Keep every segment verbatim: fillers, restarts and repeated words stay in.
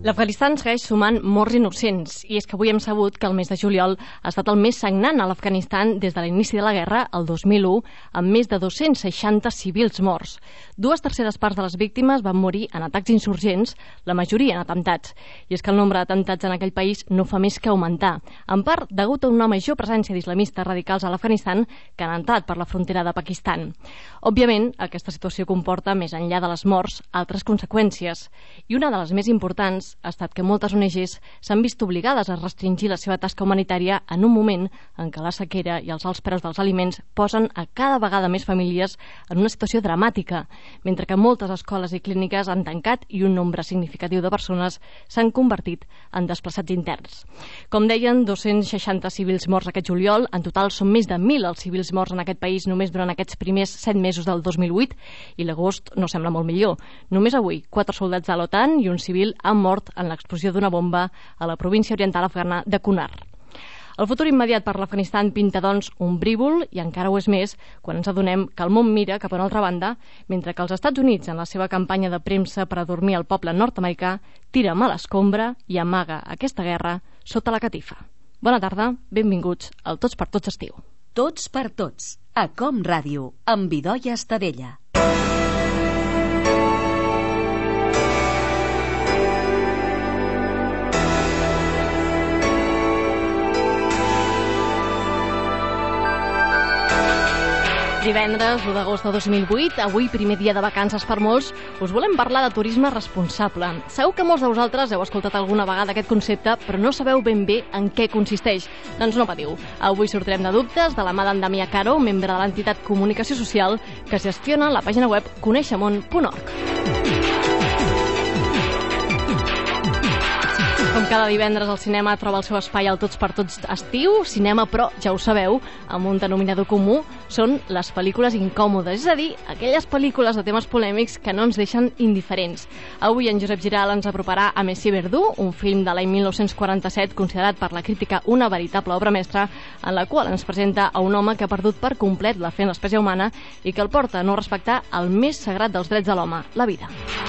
L'Afganistan segueix sumant morts innocents, i és que avui hem sabut que el mes de juliol ha estat el més sagnant a l'Afganistan des de l'inici de la guerra, el dos mil u, amb més de dos-cents seixanta civils morts. Dues terceres parts de les víctimes van morir en atacs insurgents, la majoria en atemptats. I és que el nombre d'atemptats en aquell país no fa més que augmentar, en part degut a una major presència d'islamistes radicals a l'Afganistan que han entrat per la frontera de Pakistan. Òbviament, aquesta situació comporta, més enllà de les morts, altres conseqüències, i una de les més importants ha estat que moltes O N Ges s'han vist obligades a restringir la seva tasca humanitària en un moment en què la sequera i els alts preus dels aliments posen a cada vegada més famílies en una situació dramàtica, mentre que moltes escoles i clíniques han tancat i un nombre significatiu de persones s'han convertit en desplaçats interns. Com deien, dos-cents seixanta civils morts aquest juliol, en total són més de mil els civils morts en aquest país només durant aquests primers set mesos del dos mil vuit, i l'agost no sembla molt millor. Només avui, quatre soldats de l'OTAN i un civil han mort en l'explosió d'una bomba a la província oriental afgana de Kunar. El futur immediat per l'Afganistan pinta, doncs, ombrívol, i encara ho és més quan ens adonem que el món mira cap a una altra banda, mentre que els Estats Units, en la seva campanya de premsa per adormir el poble nord-americà, tira mà a l'escombra i amaga aquesta guerra sota la catifa. Bona tarda, benvinguts al Tots per Tots estiu. Tots per Tots, a Com Ràdio, amb Idoia Estadella. Divendres, u d'agost de dos mil vuit, avui primer dia de vacances per molts, us volem parlar de turisme responsable. Segur que molts de vosaltres heu escoltat alguna vegada aquest concepte, però no sabeu ben bé en què consisteix. Doncs no patiu. Avui sortirem de dubtes de la mà d'en Damià Caro, membre de l'entitat Comunicació Social, que gestiona la pàgina web coneixemon punt org. Com cada divendres, el cinema troba el seu espai al Tots per Tots estiu. Cinema, però, ja ho sabeu, amb un denominador comú, són les pel·lícules incòmodes, és a dir, aquelles pel·lícules de temes polèmics que no ens deixen indiferents. Avui en Josep Giral ens aproparà a Messi Verdú, un film de l'any mil nou-cents quaranta-set considerat per la crítica una veritable obra mestra, en la qual ens presenta a un home que ha perdut per complet la fe en l'espècie humana i que el porta a no respectar el més sagrat dels drets de l'home, la vida.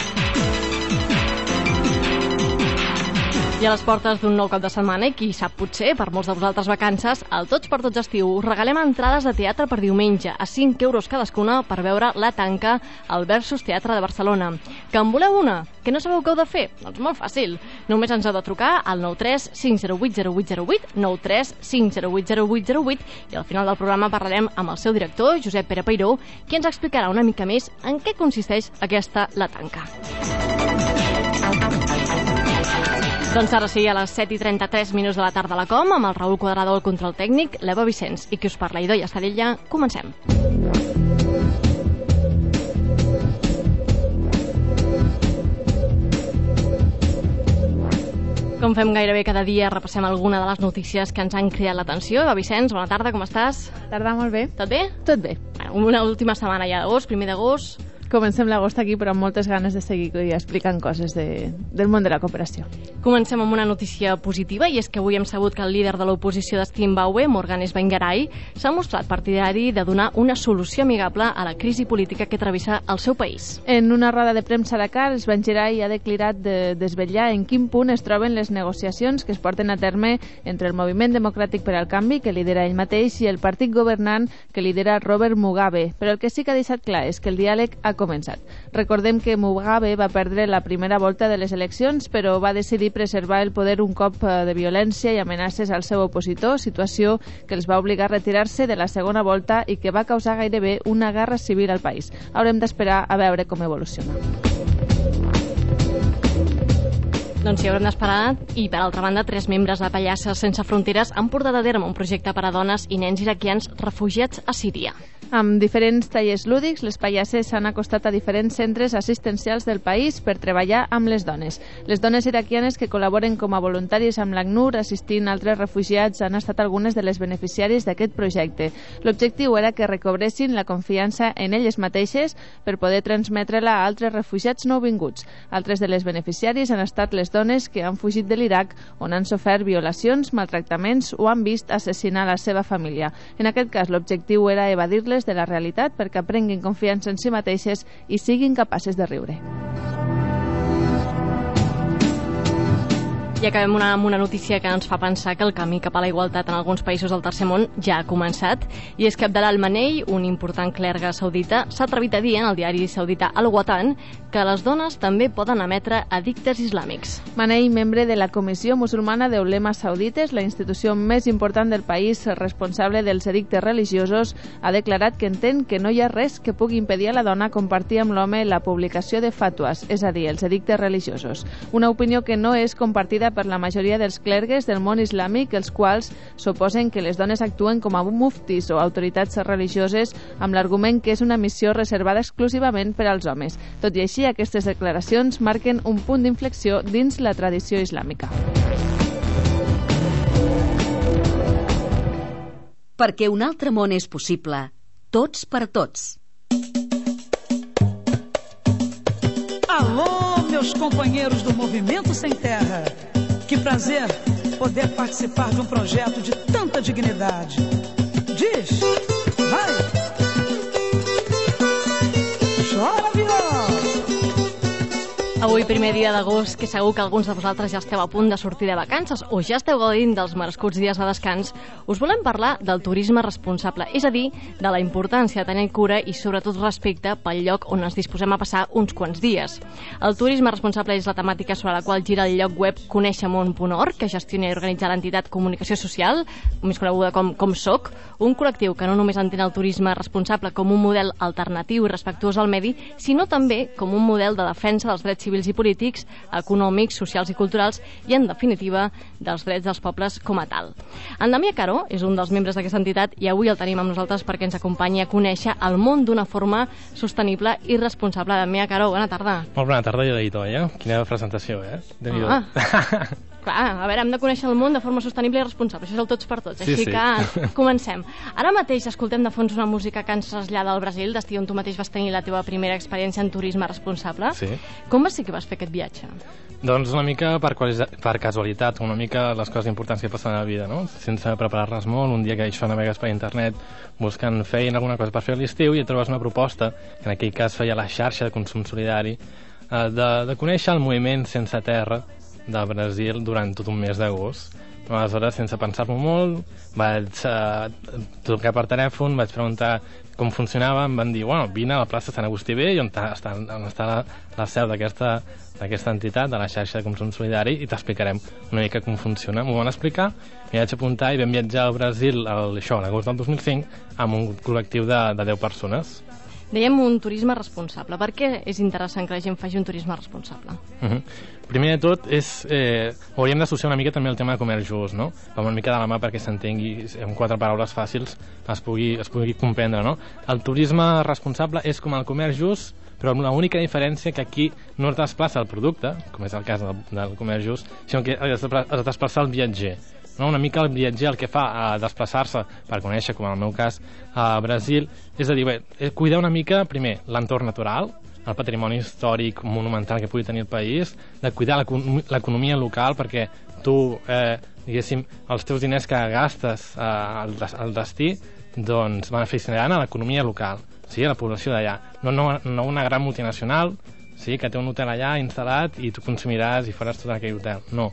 I a les portes d'un nou cap de setmana, i qui sap, potser, per molts de vosaltres vacances, al Tots per Tots estiu us regalem entrades de teatre per diumenge, a cinc euros cadascuna, per veure La Tanca al Versus Teatre de Barcelona. Que en voleu una? Que no sabeu què heu de fer? Doncs molt fàcil. Només ens heu de trucar al nou tres cinc zero vuit zero vuit zero vuit, nou tres cinc zero vuit zero vuit zero vuit, i al final del programa parlarem amb el seu director, Josep Pere Peiró, qui ens explicarà una mica més en què consisteix aquesta La Tanca. Doncs ara sí, a les set i trenta-tres minuts de la tarda a la Com, amb el Raül Quadrado al control tècnic, l'Eva Vicenç i qui us parla, Idoia Estadella, comencem. Com fem gairebé cada dia, repassem alguna de les notícies que ens han cridat l'atenció. Eva Vicenç, bona tarda, com estàs? Tarda, molt bé. Tot bé? Tot bé. Una última setmana ja d'agost, primer d'agost. Comencem l'agost aquí, però amb moltes ganes de seguir explicant coses de, del món de la cooperació. Comencem amb una notícia positiva, i és que avui hem sabut que el líder de l'oposició de Zimbàbue, Morgan Tsvangirai, s'ha mostrat partidari de donar una solució amigable a la crisi política que travessa el seu país. En una roda de premsa a Dakar, Tsvangirai ha declarat de desvetllar en quin punt es troben les negociacions que es porten a terme entre el Moviment Democràtic per al Canvi, que lidera ell mateix, i el partit governant, que lidera Robert Mugabe. Però el que sí que ha deixat clar és que el diàleg ha començat. Recordem que Mugabe va perdre la primera volta de les eleccions, però va decidir preservar el poder un cop de violència i amenaces al seu opositor, situació que els va obligar a retirar-se de la segona volta i que va causar gairebé una guerra civil al país. Haurem d'esperar a veure com evoluciona. Doncs sí, haurem d'esperar. I, per altra banda, tres membres de Pallasses Sense Fronteres han portat a terme un projecte per a dones i nens iraquians refugiats a Síria. Amb diferents tallers lúdics, les pallasses s'han acostat a diferents centres assistencials del país per treballar amb les dones. Les dones iraquianes que col·laboren com a voluntaris amb l'ACNUR assistint altres refugiats han estat algunes de les beneficiàries d'aquest projecte. L'objectiu era que recobressin la confiança en elles mateixes per poder transmetre-la a altres refugiats nouvinguts. Altres de les beneficiàries han estat les dones que han fugit de l'Iraq, on han sofert violacions, maltractaments o han vist assassinar la seva família. En aquest cas, l'objectiu era evadir-les de la realitat perquè aprenguin confiança en si mateixes i siguin capaces de riure. I acabem una, amb una notícia que ens fa pensar que el camí cap a la igualtat en alguns països del tercer món ja ha començat, i és que Abdallah al-Manei, un important clergue saudita, s'ha atrevit a dir en el diari saudita Al-Watan que les dones també poden emetre edictes islàmics. Manei, membre de la Comissió Musulmana d'Ulemes Saudites, la institució més important del país responsable dels edictes religiosos, ha declarat que entén que no hi ha res que pugui impedir a la dona compartir amb l'home la publicació de fatues, és a dir, els edictes religiosos. Una opinió que no és compartida per la majoria dels clergues del món islàmic, els quals s'oposen que les dones actuen com a muftis o autoritats religioses amb l'argument que és una missió reservada exclusivament per als homes. Tot i així, aquestes declaracions marquen un punt d'inflexió dins la tradició islàmica. Perquè un altre món és possible, tots per tots. Alô, meus companheiros do Movimento Sem Terra. Que prazer poder participar de um projeto de tanta dignidade. Diz, vai. Chora, viol. Avui, primer dia d'agost, que segur que alguns de vosaltres ja esteu a punt de sortir de vacances o ja esteu gaudint dels merescuts dies de descans, us volem parlar del turisme responsable, és a dir, de la importància de tenir cura i sobretot respecte pel lloc on ens disposem a passar uns quants dies. El turisme responsable és la temàtica sobre la qual gira el lloc web coneixemon punt org, que gestiona i organitza l'entitat Comunicació Social, més coneguda com Com Soc, un col·lectiu que no només entén el turisme responsable com un model alternatiu i respectuós al medi, sinó també com un model de defensa dels drets civils i polítics, econòmics, socials i culturals i, en definitiva, dels drets dels pobles com a tal. En Damià Caro és un dels membres d'aquesta entitat i avui el tenim amb nosaltres perquè ens acompanyi a conèixer el món d'una forma sostenible i responsable. Damià Caro, bona tarda. Molt bona tarda, ja dit, eh? Quina presentació, eh? Déu-n'hi-do. Ah. Clar, a veure, hem de conèixer el món de forma sostenible i responsable. Això és el tots per tots, així sí, sí. que comencem. Ara mateix escoltem de fons una música que ens trasllada al Brasil, destí on tu mateix vas tenir la teva primera experiència en turisme responsable. Sí. Com va ser que vas fer aquest viatge? Doncs una mica per, per casualitat, una mica les coses importants que passen a la vida, no? Sense preparar-les molt, un dia que això navegues per internet buscant feina, alguna cosa per fer a l'estiu, i et trobes una proposta, que en aquell cas feia la xarxa de consum solidari, de, de conèixer el moviment Sense Terra de Brasil durant tot un mes d'agost. Aleshores, sense pensar-m'ho molt, vaig uh, trucar per telèfon, vaig preguntar com funcionava, em van dir, bueno, vine a la plaça Sant Agustí Vell, on està, on està la, la seu d'aquesta d'aquesta entitat, de la xarxa de consum solidari, i t'explicarem una mica com funciona. M'ho van explicar, m'hi vaig apuntar i vam viatjar al Brasil el, això, l'agost del dos mil cinc amb un col·lectiu de, de deu persones. Dèiem un turisme responsable. Per què és interessant que la gent faci un turisme responsable? Uh-huh. Primer de tot, és, eh, hauríem d'associar una mica també el tema de comerç just, no? Com una mica de la mà perquè s'entengui en quatre paraules fàcils es pugui, es pugui comprendre, no? El turisme responsable és com el comerç just, però amb l'única diferència que aquí no es desplaça el producte, com és el cas del, del comerç just, sinó que es desplaça el viatger. No? Una mica el viatger el que fa a desplaçar-se per conèixer, com en el meu cas, a Brasil, és a dir, bé, cuidar una mica, primer, l'entorn natural, el patrimoni històric monumental que pugui tenir el país, de cuidar l'economia local, perquè tu, eh, diguéssim, els teus diners que gastes eh, al, al destí, doncs beneficiaran a l'economia local, sí, a la població d'allà. No, no, no una gran multinacional, sí, que té un hotel allà instal·lat i tu consumiràs i faràs tot aquell hotel. No.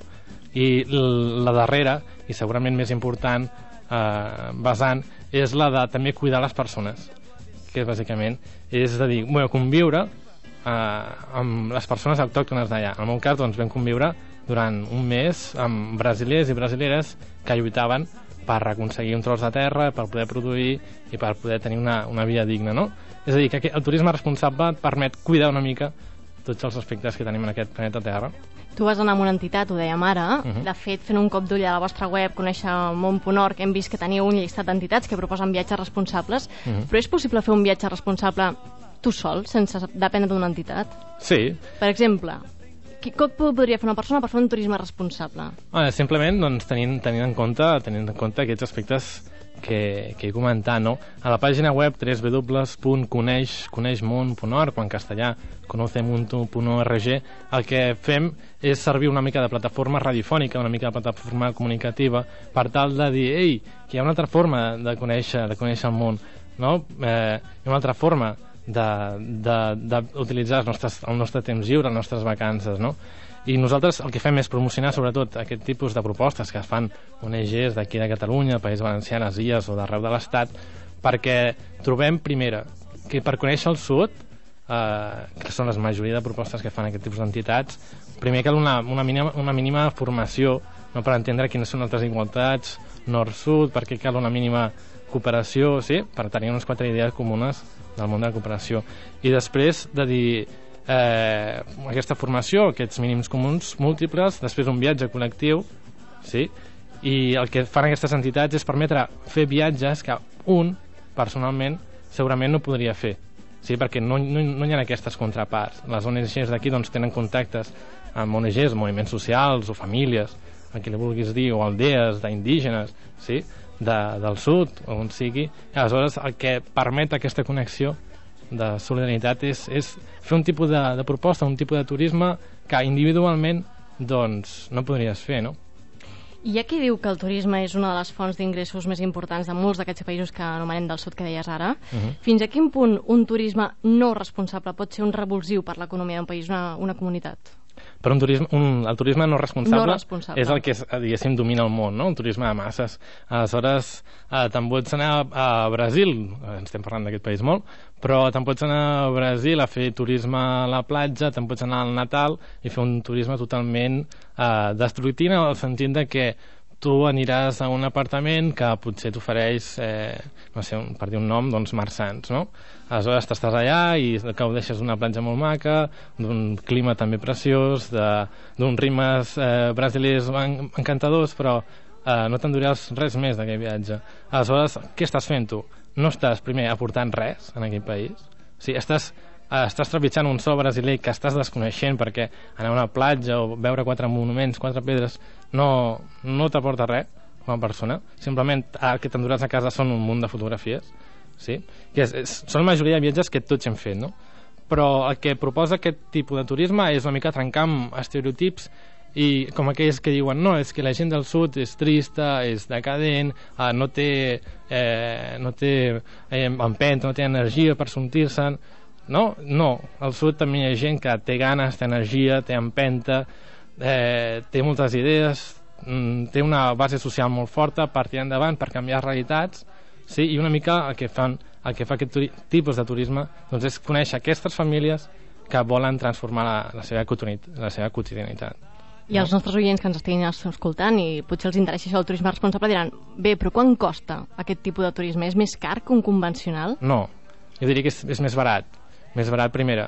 I la darrera, i segurament més important, eh, vessant, és la de també cuidar les persones, que bàsicament és de dir, bueno, conviure eh, amb les persones autòctones d'allà. En el meu cas, doncs, vam conviure durant un mes amb brasilers i brasileres que lluitaven per aconseguir un tros de terra, per poder produir i per poder tenir una, una vida digna, no? És a dir, que el turisme responsable et permet cuidar una mica tots els aspectes que tenim en aquest planeta Terra. Tu vas anar amb una entitat, ho dèiem ara. Uh-huh. De fet, fent un cop d'ull a la vostra web, coneixemon punt org, hem vist que teniu un llistat d'entitats que proposen viatges responsables. Uh-huh. Però és possible fer un viatge responsable tu sol, sense dependre d'una entitat? Sí. Per exemple, com podria fer una persona per fer un turisme responsable? Ah, simplement doncs, tenint, tenint, en compte, tenint en compte aquests aspectes que, que he comentat, no? A la pàgina web w w w punt coneixemon punt org, o en castellà conocemon punt org, el que fem és servir una mica de plataforma radiofònica, una mica de plataforma comunicativa, per tal de dir, ei, que hi ha una altra forma de conèixer, de conèixer el món, no? Eh, hi ha una altra forma d'utilitzar el nostre temps lliure, les nostres vacances, no? I nosaltres el que fem és promocionar sobretot aquest tipus de propostes que es fan O N Ges d'aquí de Catalunya, País Valencià, les Illes o d'arreu de l'Estat, perquè trobem, primera, que per conèixer el sud, eh, que són la majoria de propostes que fan aquest tipus d'entitats, primer cal una, una, mínima, una mínima formació, no, per entendre quines són les desigualtats nord-sud, perquè cal una mínima cooperació, sí? Per tenir unes quatre idees comunes del món de la cooperació. I després de dir eh, aquesta formació, aquests mínims comuns múltiples, després un viatge col·lectiu, sí? I el que fan aquestes entitats és permetre fer viatges que un, personalment, segurament no podria fer, sí? Perquè no, no, no hi ha aquestes contraparts. Les O N Ges d'aquí doncs, tenen contactes amb O N Ges, moviments socials o famílies, el que li vulguis dir, o aldees d'indígenes, sí? de, del sud, o on sigui. I aleshores el que permet aquesta connexió de solidaritat és, és fer un tipus de, de proposta, un tipus de turisme que individualment doncs, no podries fer, no? Hi ha qui diu que el turisme és una de les fonts d'ingressos més importants de molts d'aquests països que anomenem del sud, que deies ara. Uh-huh. Fins a quin punt un turisme no responsable pot ser un revulsiu per l'economia d'un país, una, una comunitat? Per un turisme, un, el turisme no responsable, no responsable és el que, diguéssim, domina el món, no? Un turisme de masses. Aleshores, eh, te'n pots anar a, a Brasil, estem parlant d'aquest país molt, però te'n pots anar a Brasil a fer turisme a la platja, te'n pots anar al Natal i fer un turisme totalment eh, destructiu, en el sentit de que tu aniràs a un apartament que potser t'ofereix, eh, no sé, per dir un nom, doncs Marsans, no? Aleshores t'estàs allà i gaudeixes d'una platja molt maca, d'un clima també preciós, d'uns ritmes eh, brasilers en, encantadors, però eh, no t'enduràs res més d'aquell viatge. Aleshores, què estàs fent tu? No estàs, primer, aportant res en aquell país. O sigui, estàs, eh, estàs trepitjant un sol brasiler que estàs desconeixent, perquè anar a una platja o veure quatre monuments, quatre pedres, no, no t'aporta res com a persona. Simplement el que t'enduràs a casa són un munt de fotografies, sí? I és, és, són la majoria de viatges que tots hem fet, no? Però el que proposa aquest tipus de turisme és una mica trencar amb estereotips i com aquells que diuen no, és que la gent del sud és trista, és decadent, eh, no té, eh, no té eh, empenta, no té energia per sortir-se'n. No, no, al sud també hi ha gent que té ganes, té energia, té empenta, eh, té moltes idees, mm, té una base social molt forta per tirar endavant, per canviar realitats, sí? I una mica el que, fan, el que fa aquest tipus de turisme doncs és conèixer aquestes famílies que volen transformar la, la, seva, la seva quotidianitat. I els nostres oients que ens estiguin escoltant i potser els interessi això del turisme responsable diran, bé, però quan costa aquest tipus de turisme? És més car que un convencional? No, jo diria que és, és més barat. Més barat, primera.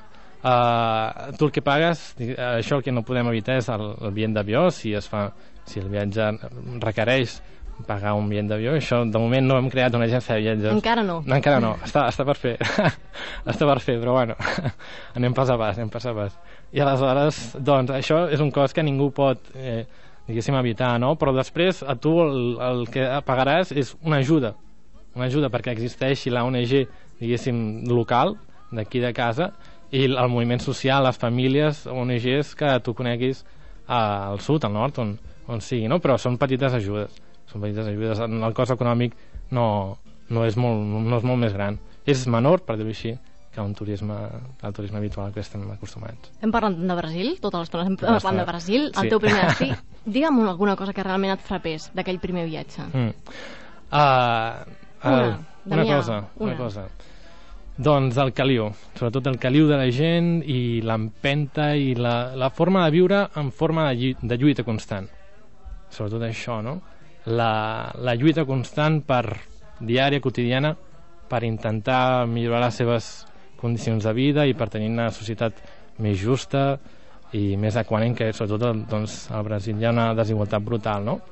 Uh, tu el que pagues, això el que no podem evitar és el, el bitllet d'avió, si es fa, si el viatge requereix pagar un bitllet d'avió. Això, de moment, no hem creat una agència de viatges. Encara no. No, encara no. Està, està per fer. Està per fer, però bueno, anem pas a pas, anem pas a pas. I aleshores, doncs, això és un cost que ningú pot, eh, diguéssim, evitar, no? Però després, a tu el, el que pagaràs és una ajuda. Una ajuda perquè existeixi la O N G, diguéssim, local, d'aquí de casa, i el moviment social, les famílies, O N Ges que tu coneguis al sud, al nord, on, on sigui, no? Però són petites ajudes. Són petites ajudes. El cost econòmic no, no, és molt, no és molt més gran. És menor, per dir-ho així, que un turisme, el turisme habitual que estem acostumats. Hem parlat de Brasil, tota l'estona estem parlant de Brasil. El sí. teu primer destí, digue'm alguna cosa que realment et frapés d'aquell primer viatge. Mm. Uh, uh, una, una cosa, una, una cosa. Doncs el caliu, sobretot el caliu de la gent i l'empenta i la, la forma de viure en forma de, llu de lluita constant. Sobretot això, no? La, la lluita constant per diària, quotidiana, per intentar millorar les seves condicions de vida i per tenir una societat més justa i més equànime, que sobretot doncs, al Brasil hi ha una desigualtat brutal, no?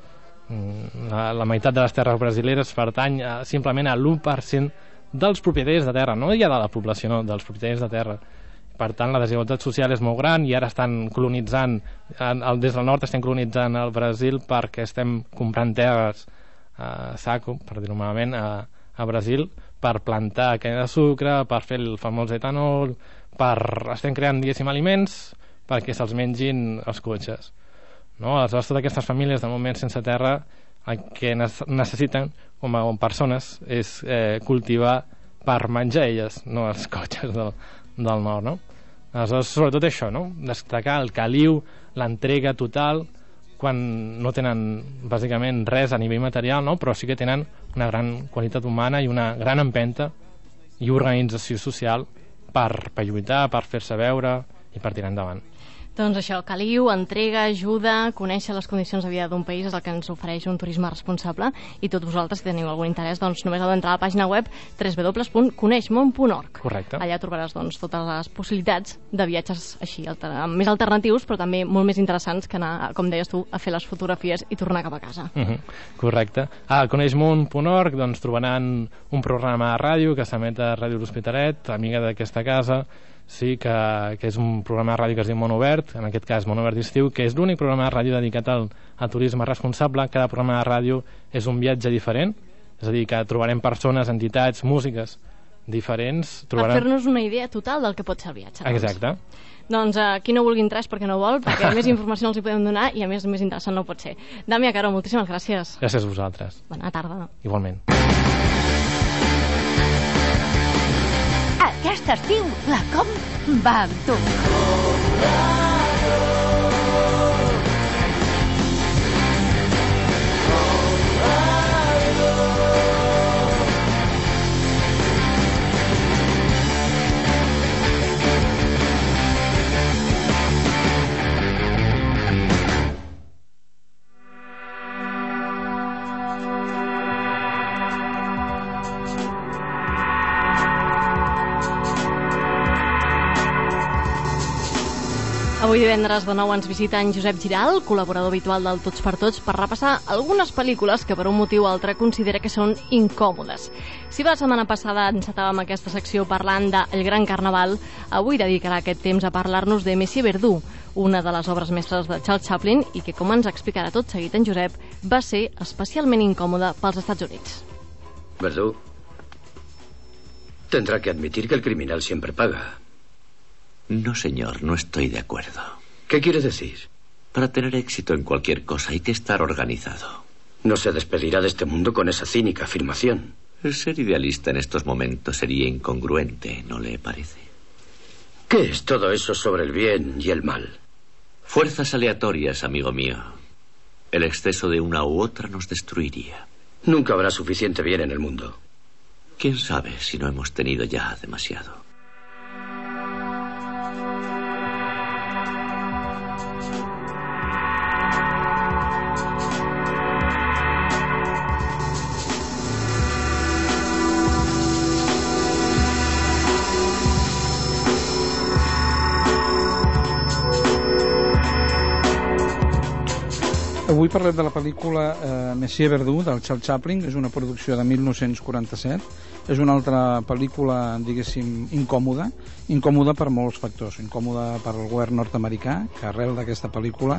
La, la meitat de les terres brasileres pertany a, simplement a l'u per cent dels propietaris de terra, no ja de la població, no, dels propietaris de terra. Per tant, la desigualtat social és molt gran i ara estan colonitzant, des del nord estem colonitzant el Brasil perquè estem comprant terres a saco, per dir-ho malament, a, a Brasil, per plantar canya de sucre, per fer el famós etanol, per... estem creant, diguéssim, aliments perquè se'ls mengin els cotxes. No? Aleshores, totes aquestes famílies, de moment sense terra, el que necessiten com a persones és eh, cultivar per menjar elles, no els cotxes del, del nord, no? Aleshores, sobretot això, no? Destacar el caliu, l'entrega total, quan no tenen bàsicament res a nivell material, no? Però sí que tenen una gran qualitat humana i una gran empenta i organització social per, per lluitar, per fer-se veure i per tirar endavant. Doncs això, caliu, entrega, ajuda, conèixer les condicions de vida d'un país és el que ens ofereix un turisme responsable, i tots vosaltres, si teniu algun interès, doncs només heu d'entrar a la pàgina web w w w punt coneixmón punt org. Correcte. Allà trobaràs doncs, totes les possibilitats de viatges així, alter més alternatius, però també molt més interessants que anar, com deies tu, a fer les fotografies i tornar cap a casa. Uh -huh. Correcte. A coneixmón punt org doncs, trobaran un programa de ràdio que s'emet a Ràdio L'Hospitalet, amiga d'aquesta casa. Sí, que, que és un programa de ràdio que es diu Món Obert, en aquest cas Món Obert d'Estiu, que és l'únic programa de ràdio dedicat al, al turisme responsable. Cada programa de ràdio és un viatge diferent, és a dir, que trobarem persones, entitats, músiques diferents. Trobarem... Per fer-nos una idea total del que pot ser el viatge. Doncs. Exacte. Doncs uh, qui no vulgui entrar és perquè no vol, perquè més informació no els hi podem donar i a més més interessant no pot ser. Damià Caro, moltíssimes gràcies. Gràcies a vosaltres. Bona tarda. Igualment. Aquest estiu, la Com va amb tu. Avui divendres de nou ens visita en Josep Giral, col·laborador habitual del Tots per Tots, per repassar algunes pel·lícules que per un motiu o altre considera que són incòmodes. Si la setmana passada encetàvem aquesta secció parlant de El Gran Carnaval, avui dedicarà aquest temps a parlar-nos de Monsieur Verdoux, una de les obres mestres de Charles Chaplin i que, com ens explicarà tot seguit en Josep, va ser especialment incòmoda pels Estats Units. Verdoux, tendrá que admitir que el criminal siempre paga. No, señor, no estoy de acuerdo. ¿Qué quiere decir? Para tener éxito en cualquier cosa hay que estar organizado. No se despedirá de este mundo con esa cínica afirmación. El ser idealista en estos momentos sería incongruente, ¿no le parece? ¿Qué es todo eso sobre el bien y el mal? Fuerzas aleatorias, amigo mío. El exceso de una u otra nos destruiría. Nunca habrá suficiente bien en el mundo. ¿Quién sabe si no hemos tenido ya demasiado? Avui parlem de la pel·lícula eh, Monsieur Verdoux, del Charles Chaplin. És una producció de mil nou-cents quaranta-set. És una altra pel·lícula, diguéssim, incòmoda. Incòmoda per molts factors. Incòmoda per al govern nord-americà, que arrel d'aquesta pel·lícula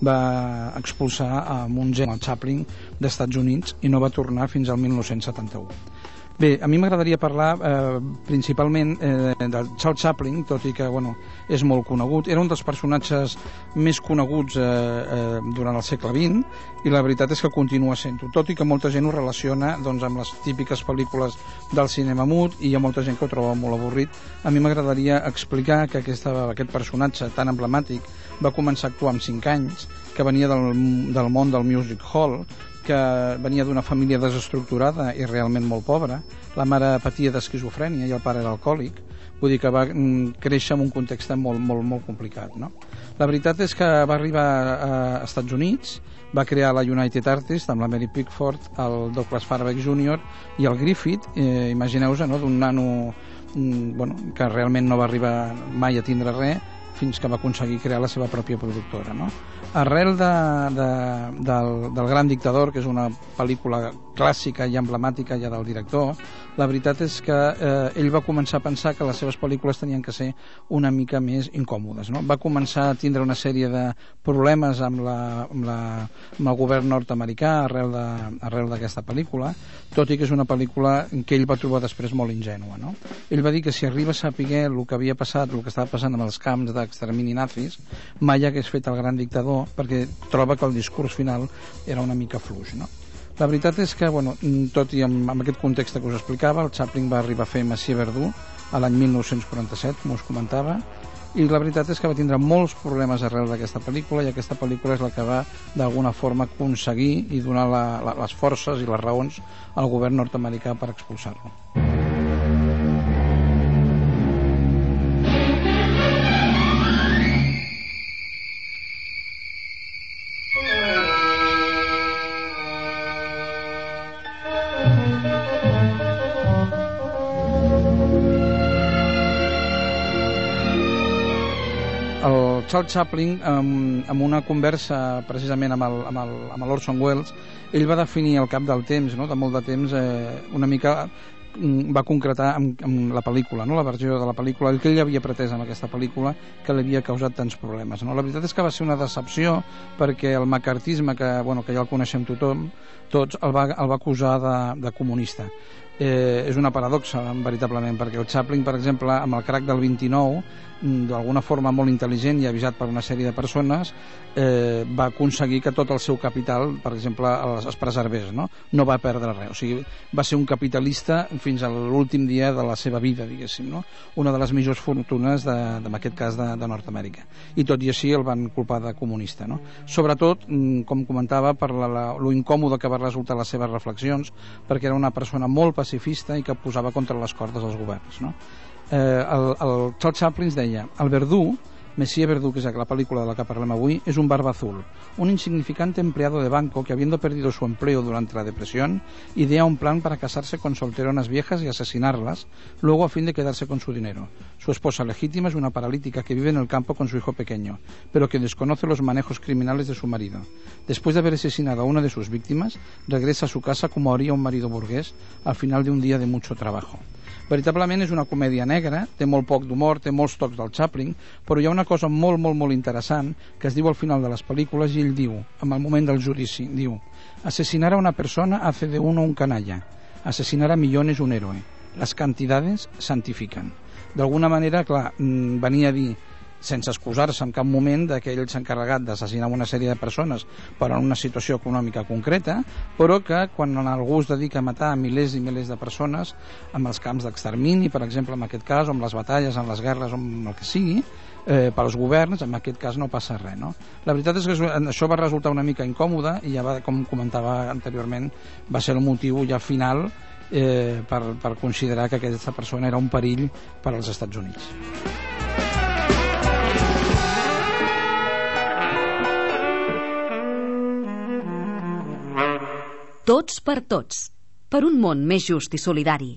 va expulsar a un gent, el Chaplin, d'Estats Units, i no va tornar fins al mil nou-cents setanta-u. Bé, a mi m'agradaria parlar eh, principalment eh, del Charles Chaplin, tot i que bueno, és molt conegut. Era un dels personatges més coneguts eh, eh, durant el segle vint, i la veritat és que continua sent-ho, tot i que molta gent ho relaciona doncs, amb les típiques pel·lícules del cinema mut, i hi ha molta gent que ho troba molt avorrit. A mi m'agradaria explicar que aquesta, aquest personatge tan emblemàtic va començar a actuar amb cinc anys, que venia del, del món del music hall, que venia d'una família desestructurada i realment molt pobra. La mare patia d'esquizofrènia i el pare era alcohòlic. Vull dir que va créixer en un context molt, molt, molt complicat, no? La veritat és que va arribar a Estats Units, va crear la United Artists amb la Mary Pickford, el Douglas Fairbanks júnior i el Griffith. Eh, Imagineu-vos, no?, d'un nano mm, bueno, que realment no va arribar mai a tindre res, fins que va aconseguir crear la seva pròpia productora, no? Arrel de, de, del, del Gran Dictador, que és una pel·lícula clàssica i emblemàtica ja del director, la veritat és que eh, ell va començar a pensar que les seves pel·lícules tenien que ser una mica més incòmodes, no? Va començar a tindre una sèrie de problemes amb, la, amb, la, amb el govern nord-americà arrel de, arrel d'aquesta pel·lícula, tot i que és una pel·lícula que ell va trobar després molt ingènua, no? Ell va dir que si arriba a saber el que havia passat, el que estava passant amb els camps d'extermini nazis, mai hagués fet el Gran Dictador, perquè troba que el discurs final era una mica fluix, no? La veritat és que, bueno, tot i amb, amb aquest context que us explicava, el Chaplin va arribar a fer Monsieur Verdoux a l'any mil nou-cents quaranta-set, com us comentava, i la veritat és que va tindre molts problemes arrel d'aquesta pel·lícula, i aquesta pel·lícula és la que va d'alguna forma aconseguir i donar la, la, les forces i les raons al govern nord-americà per expulsar-lo. Charles Chaplin, amb, amb una conversa precisament amb, el, amb, el, amb l'Orson Welles, ell va definir al cap del temps, no? de molt de temps, eh, una mica va concretar amb, amb la pel·lícula, no? la versió de la pel·lícula, el que ell havia pretès amb aquesta pel·lícula que li havia causat tants problemes. No? La veritat és que va ser una decepció perquè el macartisme, que, bueno, que ja el coneixem tothom, tots, el va, el va acusar de, de comunista. Eh, és una paradoxa, veritablement, perquè el Chaplin, per exemple, amb el crac del vint-i-nou, d'alguna forma molt intel·ligent i avisat per una sèrie de persones, eh, va aconseguir que tot el seu capital, per exemple, es, es preservés, no? No va perdre res, o sigui, va ser un capitalista fins a l'últim dia de la seva vida, diguéssim, no? Una de les millors fortunes, de, de, en aquest cas, de, de Nord-Amèrica. I tot i així el van culpar de comunista, no? Sobretot, com comentava, per la, la, lo incòmode que va resultar les seves reflexions, perquè era una persona molt pacifista i que posava contra les cordes els governs, no? Eh, el, el Charles Chaplin deia: el Verdoux, Monsieur Verdoux, que es la película de la que parlem avui, es un barba azul, un insignificante empleado de banco que, habiendo perdido su empleo durante la depresión, idea un plan para casarse con solteronas viejas y asesinarlas, luego a fin de quedarse con su dinero. Su esposa legítima es una paralítica que vive en el campo con su hijo pequeño, pero que desconoce los manejos criminales de su marido. Después de haber asesinado a una de sus víctimas, regresa a su casa como haría un marido burgués al final de un día de mucho trabajo. Veritablement és una comèdia negra, té molt poc d'humor, té molts tocs del Chaplin, però hi ha una cosa molt, molt, molt interessant que es diu al final de les pel·lícules, i ell diu, en el moment del judici, diu: asesinar a una persona hace de uno un canalla, asesinar a millones un héroe, las cantidades santifican. D'alguna manera, clar, venia a dir, sense excusar-se en cap moment, que ell s'ha encarregat d'assassinar una sèrie de persones per en una situació econòmica concreta, però que quan algú es dedica a matar milers i milers de persones amb els camps d'extermini, per exemple, en aquest cas, o amb les batalles, en les guerres, o amb el que sigui, eh, pels governs, en aquest cas no passa res, no? La veritat és que això va resultar una mica incòmode i ja va, com comentava anteriorment, va ser el motiu ja final eh, per, per considerar que aquesta persona era un perill per als Estats Units. Tots per tots, per un món més just i solidari.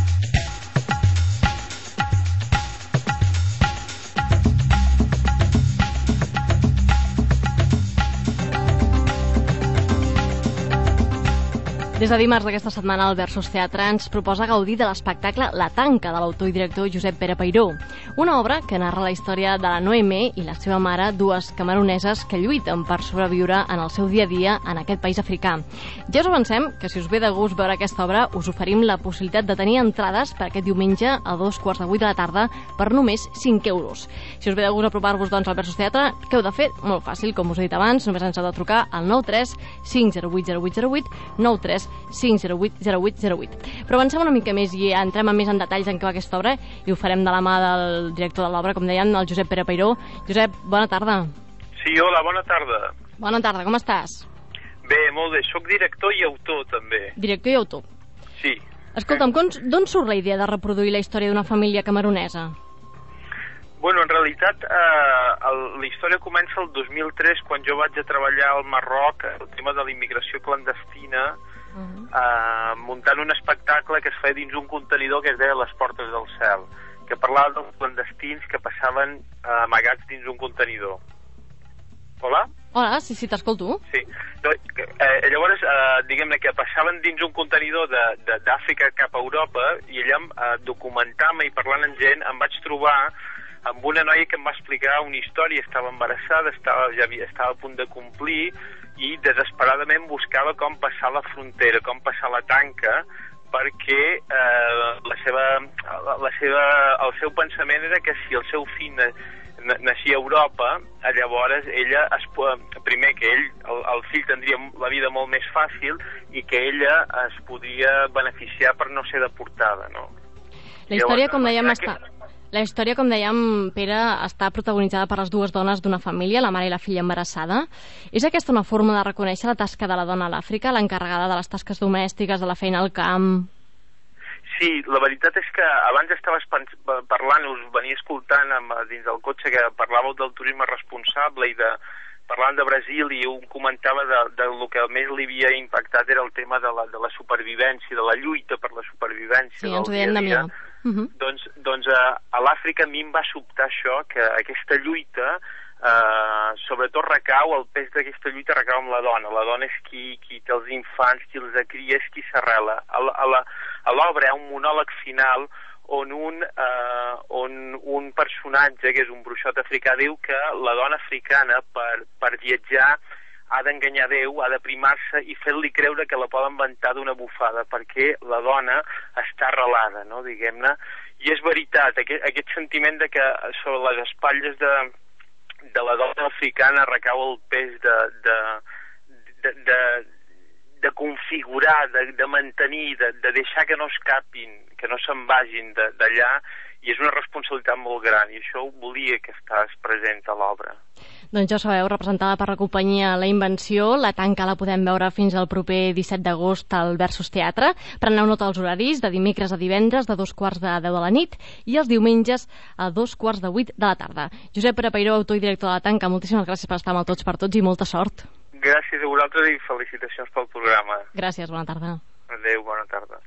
Des de dimarts d'aquesta setmana, el Versus Teatre ens proposa gaudir de l'espectacle La Tanca, de l'autor i director Josep Pere Peiró, una obra que narra la història de la Noemé i la seva mare, dues cameruneses que lluiten per sobreviure en el seu dia a dia en aquest país africà. Ja us avancem que si us ve de gust veure aquesta obra, us oferim la possibilitat de tenir entrades per aquest diumenge a dos quarts de vuit de la tarda per només cinc euros. Si us ve de gust apropar-vos doncs, al Versus Teatre, què heu de fer? Molt fàcil, com us he dit abans, només ens heu de trucar al nou tres cinc zero vuit zero vuit zero vuit, nou tres cinc zero vuit zero vuit zero vuit. Però avancem una mica més i entrem més en detalls en què va aquesta obra i ho farem de la mà del director de l'obra, com dèiem, el Josep Pere Peiró. Josep, bona tarda. Sí, hola, bona tarda. Bona tarda, com estàs? Bé, molt bé, soc director i autor també. Director i autor. Sí. Escolta'm, d'on surt la idea de reproduir la història d'una família camerunesa? Bueno, en realitat eh, el, la història comença el dos mil tres, quan jo vaig a treballar al Marroc, el tema de la immigració clandestina, uh-huh. eh, muntant un espectacle que es feia dins un contenidor que es deia Les Portes del Cel, que parlava dels clandestins que passaven eh, amagats dins un contenidor. Hola? Hola, sí, sí, t'escolto. Sí. Eh, llavors, eh, diguem-ne que passaven dins un contenidor d'Àfrica cap a Europa i allà, eh, documentant-me i parlant amb gent, em vaig trobar amb una noia que em va explicar una història, estava embarassada, estava, ja havia, estava a punt de complir i desesperadament buscava com passar la frontera, com passar la tanca, perquè eh, la seva, la seva, el seu pensament era que si el seu fill naixia a Europa, llavors ella, es, primer que ell, el, el fill tindria la vida molt més fàcil i que ella es podria beneficiar per no ser deportada, no? La història, llavors, com dèiem, que... està... La història, com dèiem, Pere, està protagonitzada per les dues dones d'una família, la mare i la filla embarassada. És aquesta una forma de reconèixer la tasca de la dona a l'Àfrica, l'encarregada de les tasques domèstiques, de la feina al camp? Sí, la veritat és que abans estaves parlant, us venia escoltant amb, dins del cotxe que parlàveu del turisme responsable i de parlant de Brasil, i un comentava de, de lo que més li havia impactat era el tema de la, de la supervivència, de la lluita per la supervivència. Sí, ens ho deien de mi. Uh-huh. Doncs, doncs a, a l'Àfrica a mi em va sobtar això, que aquesta lluita, eh, sobretot recau, el pes d'aquesta lluita recau amb la dona. La dona és qui, qui té els infants, qui els cria, és qui s'arrela. A, a, a l'obra hi ha un monòleg final on un, eh, on un personatge, que és un bruixot africà, diu que la dona africana per, per viatjar ha d'enganyar Déu, ha de primar-se i fer-li creure que la poden ventar d'una bufada, perquè la dona està arrelada, no?, diguem-ne. I és veritat, aquest, aquest sentiment de que sobre les espatlles de, de la dona africana recau el pes de, de, de, de, de configurar, de, de mantenir, de, de deixar que no escapin, que no se'n vagin d'allà, i és una responsabilitat molt gran, i això volia que estàs present a l'obra. Doncs ja ho sabeu, representada per la companyia La Invenció, la tanca la podem veure fins al proper disset d'agost al Versus Teatre. Preneu nota dels horaris, de dimecres a divendres, de dos quarts de deu de la nit, i els diumenges a dos quarts de vuit de la tarda. Josep Pere Peiró, autor i director de la tanca, moltíssimes gràcies per estar amb el Tots per Tots i molta sort. Gràcies a vosaltres i felicitacions pel programa. Gràcies, bona tarda. Adéu, bona tarda.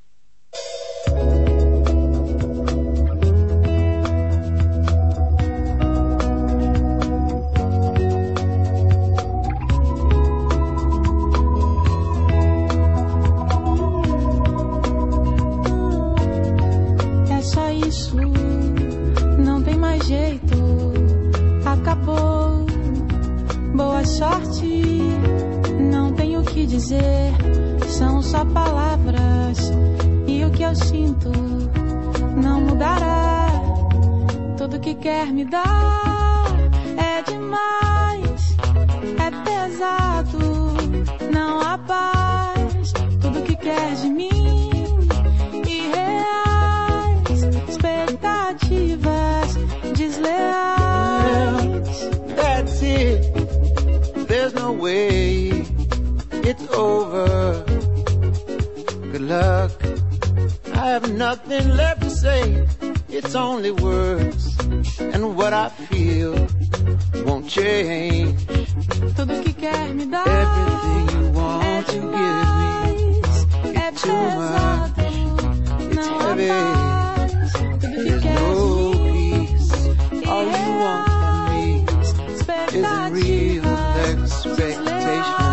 Não tem mais jeito, acabou. Boa sorte, não tenho o que dizer, são só palavras e o que eu sinto não mudará. Tudo que quer me dar é demais, é pesado, não há paz. Tudo que quer de mim expectativas desleais. That's it, there's no way, it's over. Good luck, I have nothing left to say. It's only words, and what I feel won't change. Tudo que quer me dar, everything you want é to demais, give me, é it's too much, it's não há heavy. paz. Tudo que There's quer no de mim peace. All you want from me is a real expectation.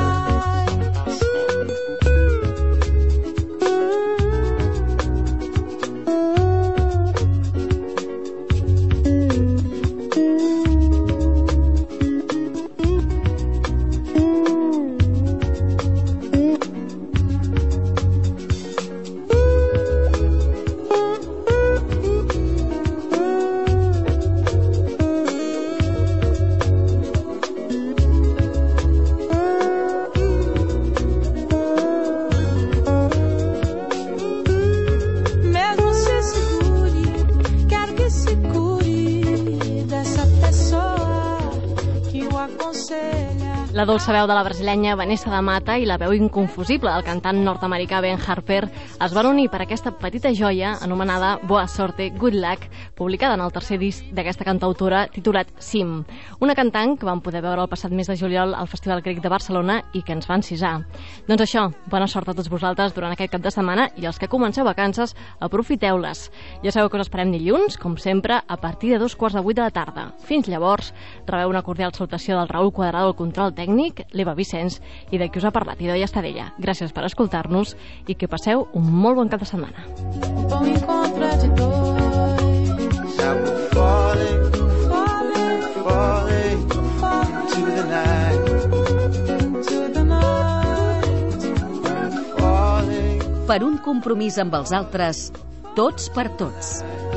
La dolça veu de la brasilenya Vanessa da Mata i la veu inconfusible del cantant nord-americà Ben Harper es van unir per aquesta petita joia anomenada Boa Sorte, Good Luck, publicada en el tercer disc d'aquesta cantautora titulat Sim, una cantant que vam poder veure el passat mes de juliol al Festival Grec de Barcelona i que ens va encisar. Doncs això, bona sort a tots vosaltres durant aquest cap de setmana i els que comenceu vacances, aprofiteu-les. Ja sabeu que us esperem dilluns, com sempre, a partir de dos quarts de vuit de la tarda. Fins llavors, rebeu una cordial salutació del Raül Quadrado, el control tècnic, l'Eva Vicenç i de qui us ha parlat, Idoia Estadella. Gràcies per escoltar-nos i que passeu un molt bon cap de setmana. Bom encontro de dois. Now we're falling, Falling, falling falling into the night. into the night. We're falling. Per un compromís amb els altres, tots per tots.